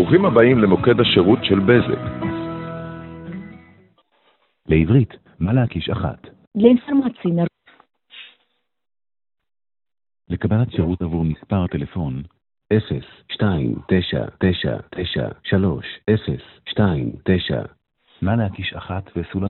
ברוכים הבאים למוקד השירות של בזק. לעברית, מה להקיש אחת? לאינפורמציה. לקבלת שירות עבור מספר טלפון 029993029. מה להקיש אחת וסולם.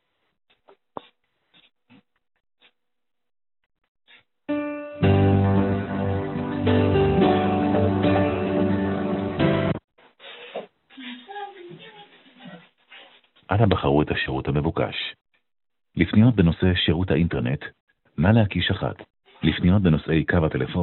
אנא בחרו את השירות המבוקש. לפניות בנושא שירות האינטרנט, מה להקיש אחת. לפניות בנושאי קו הטלפון.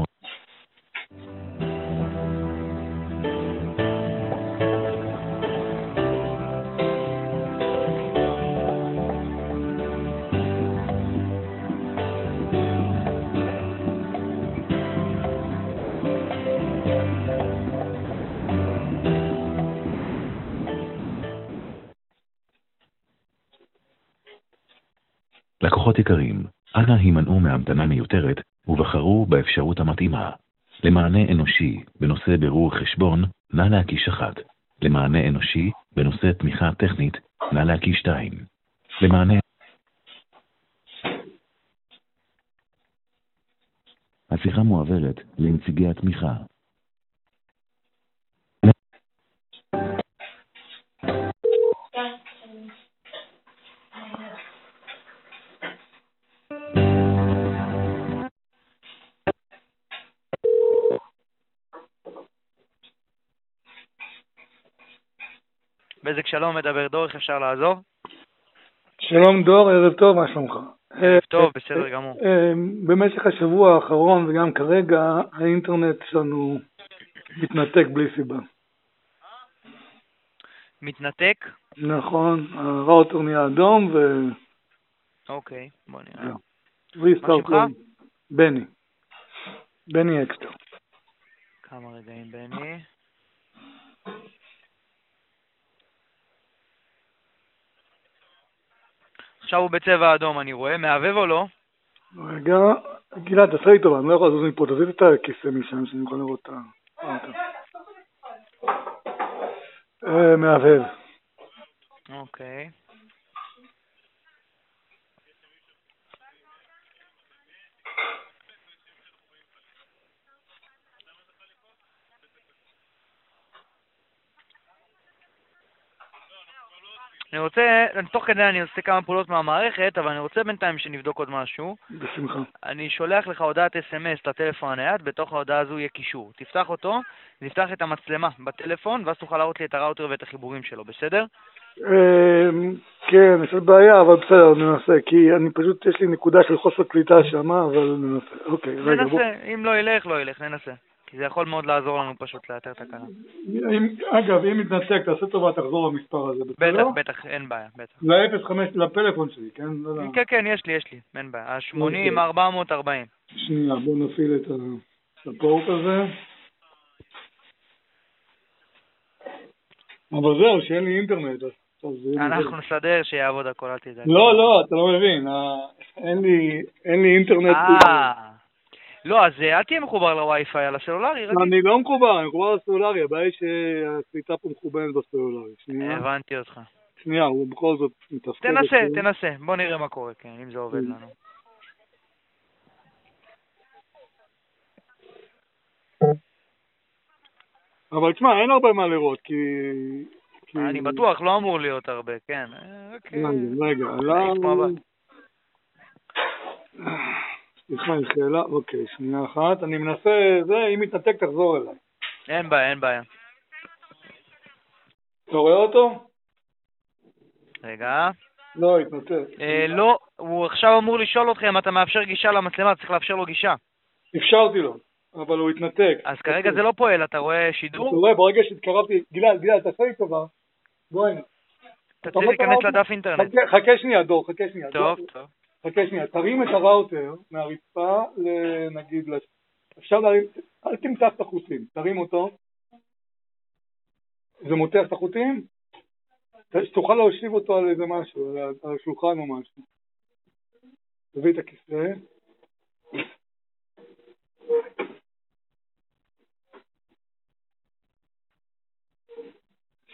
לקוחות יקרים, אנא הימנעו מהמתנה מיותרת ובחרו באפשרות המתאימה. למענה אנושי בנושא בירור חשבון, נא להקיש אחת. למענה אנושי בנושא תמיכה טכנית, נא להקיש 2. למענה... השיחה מועברת לנציגי התמיכה. בזק שלום, מדבר דור, איך אפשר לעזור? שלום דור, ערב טוב, מה שלומך? ערב טוב, בסדר גמור. במשך השבוע האחרון וגם כרגע האינטרנט שלנו מתנתק בלי סיבה. מתנתק? נכון, הראוטר נהיה אדום אוקיי, בוא נראה. מה שמך? בני אקסטר. כמה רגעים בני. עכשיו הוא בצבע אדום, אני רואה. מהבב או לא? רגע, גלעד, תעשה לי טובה, אני לא יכול לזוז מפה, תזיז את הכיסא משם שאני יכול לראות את האוטו. מהבב. אוקיי. אני רוצה, תוך כדי אני עושה כמה פעולות מהמערכת, אבל אני רוצה בינתיים שנבדוק עוד משהו. בשמחה. אני שולח לך הודעת SMS לטלפון הנייד, בתוך ההודעה הזו יהיה קישור. תפתח אותו, תפתח את המצלמה בטלפון, ואז תוכל להראות לי את הראוטר ואת החיבורים שלו, בסדר? כן, יש עוד בעיה, אבל בסדר, ננסה, כי אני פשוט, יש לי נקודה של חוסר קליטה שם, אבל ננסה. אוקיי, רגע, בוא. ננסה, אם לא ילך, לא ילך, ננסה. כי זה יכול מאוד לעזור לנו פשוט לאתר תקלה. אגב, אם מתנתק, תעשה טובה, תחזור למספר הזה, בסדר? בטח, אין בעיה, בטח. ל-05 לפלאפון שלי, כן? כן, יש לי, אין בעיה. 80-440. שנייה, בוא נפעיל את הפורט הזה. אבל זהו, שאין לי אינטרנט. אנחנו נסדר שיעבוד הכל, אל תדאג. לא, אתה לא מבין. אין לי אינטרנט. לא, אז אל תהיה מחובר לווי-פיי על הסלולרי. אני לא מחובר, אני מחובר לסלולרי. הבעיה היא שהקליטה פה מכוונת בסלולרי. הבנתי אותך. שנייה, הוא בכל זאת מתפקד. תנסה. בוא נראה מה קורה, כן, אם זה עובד לנו. אבל תשמע, אין הרבה מה לראות, כי... אני בטוח, לא אמור להיות הרבה, כן. רגע, סליחה, עם שאלה, אוקיי, שנייה אחת, אני מנסה, אם מתנתק תחזור אליי. אין בעיה. אתה רואה אותו? רגע. לא, התנתק. לא, הוא עכשיו אמור לשאול אותך אם אתה מאפשר גישה למצלמה, צריך לאפשר לו גישה. אפשרתי לו, אבל הוא התנתק. אז כרגע זה לא פועל, אתה רואה שידור? אתה רואה, ברגע שהתקרבתי, גלעד, תעשה לי טובה. בוא הנה. תתחיל להיכנס לדף אינטרנט. חכה שנייה, דור, חכה שנייה. טוב. חכה שנייה, תרים את הראוטר מהרצפה נגיד, אפשר להרים, אל תמתח את החוטים, תרים אותו. זה מותח את החוטים? שתוכל להושיב אותו על איזה משהו, על השולחן או משהו. תביא את הכיסא.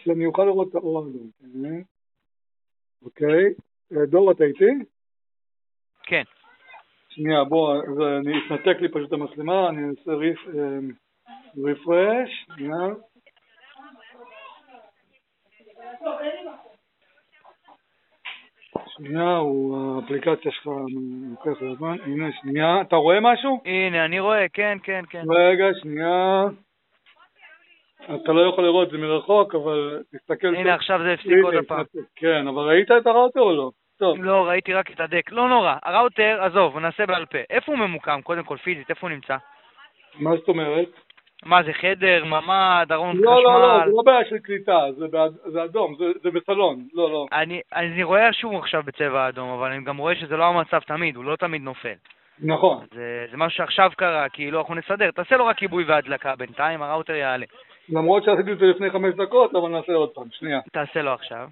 שאני אוכל לראות את האור האדום. כן. אוקיי. דור, אתה איתי? כן. שנייה, בוא, אני אתנתק לי פשוט המצלמה, אני אעשה רפרש, שנייה. שנייה, האפליקציה שלך לוקח לזמן, הנה שנייה, אתה רואה משהו? הנה, אני רואה, כן. רגע, שנייה. אתה לא יכול לראות זה מרחוק, אבל תסתכל... הנה, עכשיו זה הפסיק עוד הפעם. כן, אבל ראית את הראוטר או לא? טוב. לא, ראיתי רק את הדק. לא נורא. הראוטר, עזוב, נעשה בעל פה. איפה הוא ממוקם? קודם כל, פיזית, איפה הוא נמצא? מה זאת אומרת? מה, זה חדר, ממ"ד, ארון חשמל? לא, זה לא בעיה של קליטה, זה אדום, זה בסלון, לא. אני רואה שהוא עכשיו בצבע אדום, אבל אני גם רואה שזה לא המצב תמיד, הוא לא תמיד נופל. נכון. זה משהו שעכשיו קרה, כאילו אנחנו נסדר. תעשה לו רק כיבוי והדלקה בינתיים, הראוטר יעלה. למרות שעשיתי את זה לפני 5 דקות, אבל נעשה עוד פעם, שנייה. תעשה לו עכשיו.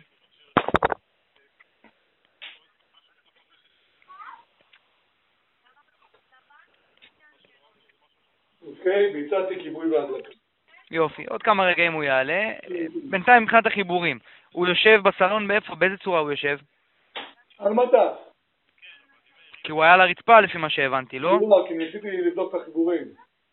אוקיי, ביצעתי כיבוי והדלקה. יופי, עוד כמה רגעים הוא יעלה. בינתיים מבחינת החיבורים, הוא יושב בסלון באיפה? באיזה צורה הוא יושב? על מדף. כי הוא היה על הרצפה לפי מה שהבנתי, לא? לא, כי ניסיתי לבדוק את החיבורים.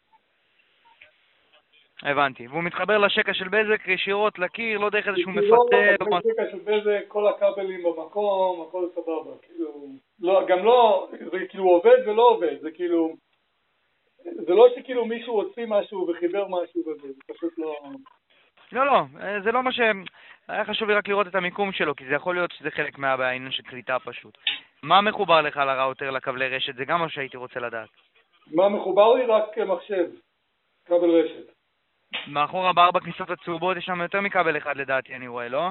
הבנתי. והוא מתחבר לשקע של בזק ישירות לקיר, לא דרך איזשהו לא, מפתה. השקע של בזק, כל הכבלים במקום, הכל סבבה. כאילו, גם לא, זה כאילו עובד ולא עובד, זה כאילו... זה לא שכאילו מישהו הוציא משהו וחיבר משהו וזה, זה פשוט לא... לא, זה לא מה ש... היה חשוב לי רק לראות את המיקום שלו, כי זה יכול להיות שזה חלק מהעניין של קליטה פשוט. מה מחובר לך לראוטר, לקבלי רשת? זה גם מה שהייתי רוצה לדעת. מה מחובר לי? רק מחשב, כבל רשת. מאחורה בארבע כניסות הצהובות יש שם יותר מכבל אחד לדעתי, אני רואה, לא?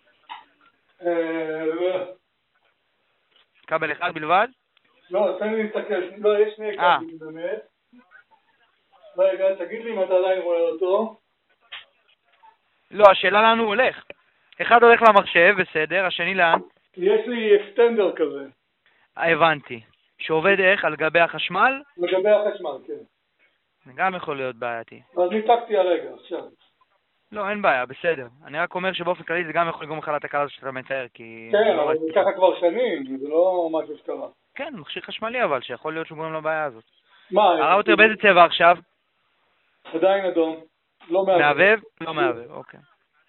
כבל אחד בלבד? לא, תן לי להסתכל, לא, יש שני כבלים באמת. רגע, תגיד לי אם אתה עדיין רואה אותו. לא, השאלה לאן הוא הולך. אחד הולך למחשב, בסדר, השני לאן? יש לי אקסטנדר כזה. הבנתי. שעובד איך? על גבי החשמל? על גבי החשמל, כן. זה גם יכול להיות בעייתי. אז ניתקתי הרגע, עכשיו. לא, אין בעיה, בסדר. אני רק אומר שבאופן כללי זה גם יכול לגרום לך לתקלה הזאת שאתה מתאר, כי... כן, אבל זה ככה כבר שנים, זה לא משהו שקרה. כן, מכשיר חשמלי אבל, שיכול להיות שהוא גורם לבעיה הזאת. מה? הראוטר באיזה צבע עכשיו? עדיין אדום. לא מעבב. מעבב? לא מעבב, אוקיי.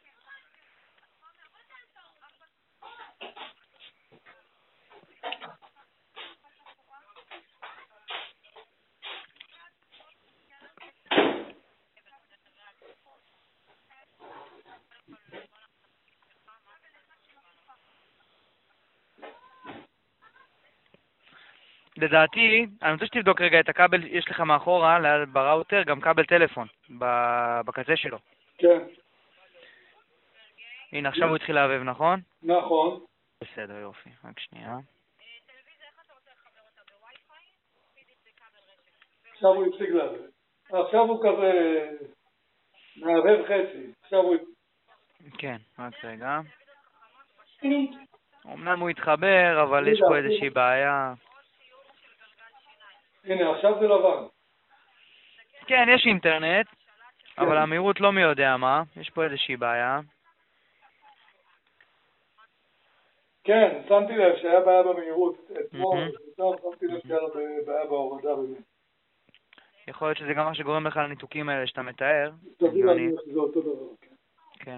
לדעתי, אני רוצה שתבדוק רגע את הכבל, יש לך מאחורה, בראוטר, גם כבל טלפון, בקצה שלו. כן. הנה, עכשיו הוא התחיל להבב, נכון? נכון. בסדר, יופי. רק שנייה. עכשיו הוא הפסיק להבב. עכשיו הוא כזה מעבב חצי. עכשיו הוא... כן, רק רגע. אמנם הוא התחבר, אבל יש פה איזושהי בעיה. הנה, עכשיו זה לבן. כן, יש אינטרנט, אבל המהירות לא מי יודע מה. יש פה איזושהי בעיה. כן, שמתי לב שהיה בעיה במהירות. אתמול, שמתי לב שהיה בעיה בהורדה באמת. יכול להיות שזה גם מה שגורם לך לניתוקים האלה שאתה מתאר. תביא להגיד שזה אותו דבר, כן. כן.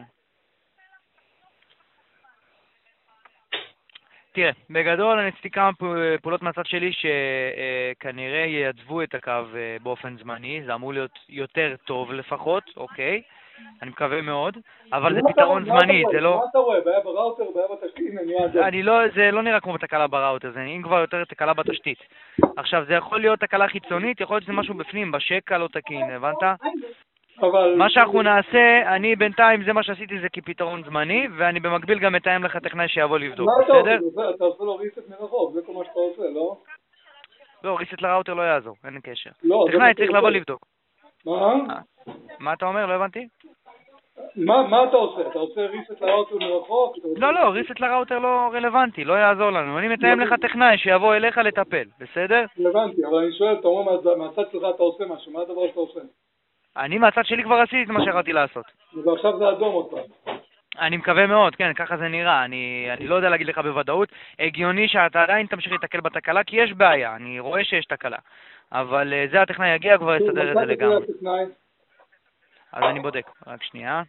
תראה, בגדול אני עשיתי כמה פעולות מהצד שלי שכנראה ייצבו את הקו באופן זמני, זה אמור להיות יותר טוב לפחות, אוקיי? אני מקווה מאוד, אבל זה פתרון זמני, זה לא... מה אתה רואה? בעיה בראוטר, בעיה בתשתית? זה לא נראה כמו תקלה בראוטר, זה נראה כבר יותר תקלה בתשתית. עכשיו, זה יכול להיות תקלה חיצונית, יכול להיות שזה משהו בפנים, בשקע לא תקין, הבנת? מה שאנחנו נעשה, אני בינתיים, זה מה שעשיתי זה כפתרון זמני, ואני במקביל גם מתאם לך טכנאי שיבוא לבדוק, בסדר? אתה עושה לו ריסט מרחוק, זה כל מה שאתה עושה, לא? לא, ריסט לראוטר לא יעזור, אין קשר. לא, טכנאי צריך לבוא לבדוק. מה? מה אתה אומר? לא הבנתי. מה אתה עושה? אתה עושה ריסט לראוטר מרחוק? לא, ריסט לראוטר לא רלוונטי, לא יעזור לנו. אני מתאם לך טכנאי שיבוא אליך לטפל, בסדר? רלוונטי, אבל אני שואל, אתה אומר מהצד שלך אתה עושה משהו, מה הדבר שאתה עושה? אני מהצד שלי כבר עשיתי את מה שיכולתי לעשות. ועכשיו זה אדום עוד פעם. אני מקווה מאוד, כן, ככה זה נראה. אני לא יודע להגיד לך בוודאות. הגיוני שאתה עדיין תמשיך להתקל בתקלה, כי יש בעיה, אני רואה שיש תקלה. אבל זה הטכנאי יגיע, כבר יסדר את זה לגמרי. אז אני בודק, רק שנייה.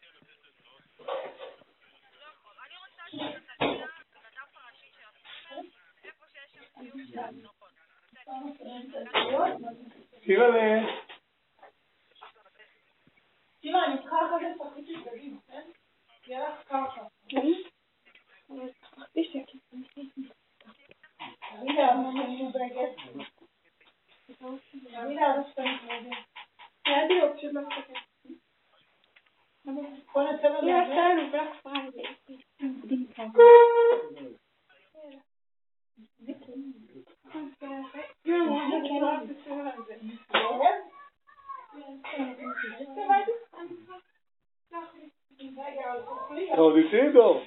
תראה לי. תראה, אני צריכה אחת לפחית שתגיד, כן? יהיה לך ככה. אבל שכחתי שקט. תראי אני מובגת. תראי לאבא שאתה מתמודד. היה דיוק פשוט לא שקט. בוא נצא לנו. יהיה לנו בלק פריידי. טוב, איתי דור.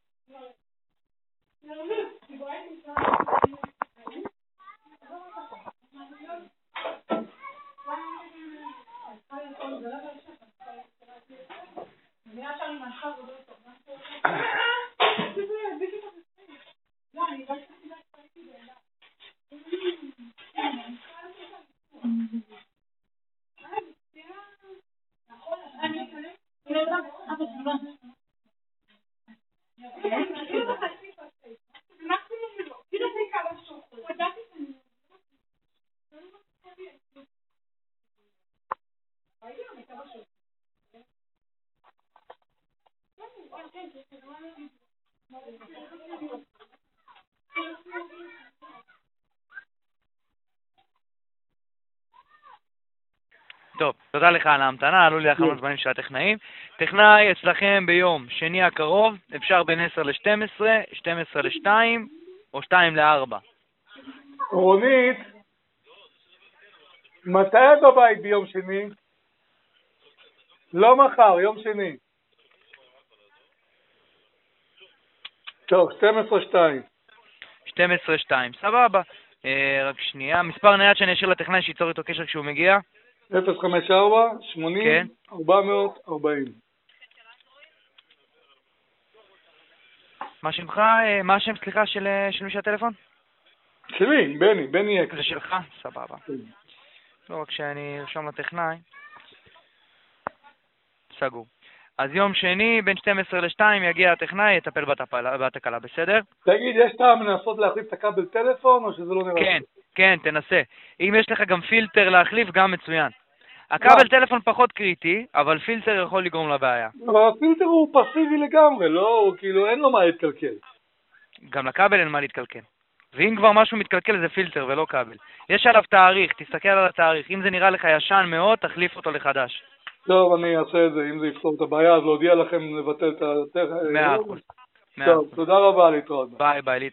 טוב, תודה לך על ההמתנה, עלו לי החלון זמנים של הטכנאים. טכנאי אצלכם ביום שני הקרוב, אפשר בין 10 ל-12, 12 ל-2 או 2 ל-4. רונית, מתי את בבית ביום שני? לא מחר, יום שני. טוב, 12-2. 12-2, סבבה. רק שנייה, מספר נייד שאני אשאיר לטכנאי שיצור איתו קשר כשהוא מגיע. 054-80-440. מה שמך, מה השם, סליחה, של מי שהטלפון? שלי, בני אקס. זה שלך? סבבה. לא, רק שאני ארשום לטכנאי. סגור. אז יום שני, בין 12 ל-2, יגיע הטכנאי, יטפל בתקלה, בסדר? תגיד, יש טעם לנסות להחליף את הכבל טלפון, או שזה לא נראה? כן, כן, תנסה. אם יש לך גם פילטר להחליף, גם מצוין. הכבל טלפון פחות קריטי, אבל פילטר יכול לגרום לבעיה. אבל הפילטר הוא פסיבי לגמרי, לא? הוא כאילו אין לו מה להתקלקל. גם לכבל אין מה להתקלקל. ואם כבר משהו מתקלקל זה פילטר ולא כבל. יש עליו תאריך, תסתכל על התאריך. אם זה נראה לך ישן מאוד, תחליף אותו לחדש. טוב, אני אעשה את זה. אם זה יפתור את הבעיה, אז להודיע לכם לבטל את הטכנאי. 100%. טוב, תודה רבה, להתראות. ביי, להתראות.